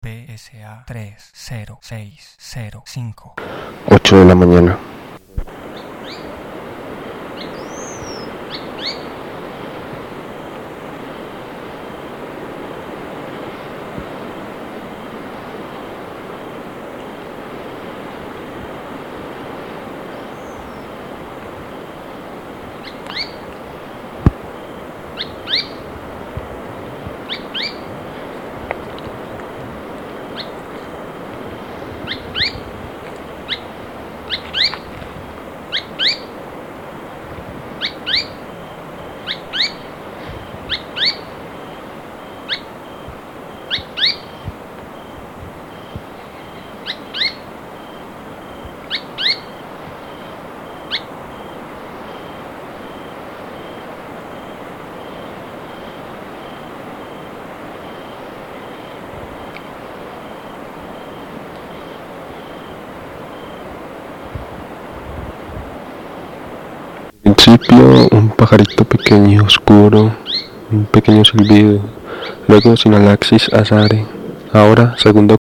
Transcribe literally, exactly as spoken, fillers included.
P S A tres cero seis cero cinco. ocho de la mañana. Al principio un pajarito pequeño, oscuro, un pequeño silbido, luego Sinalaxis azare, ahora segundo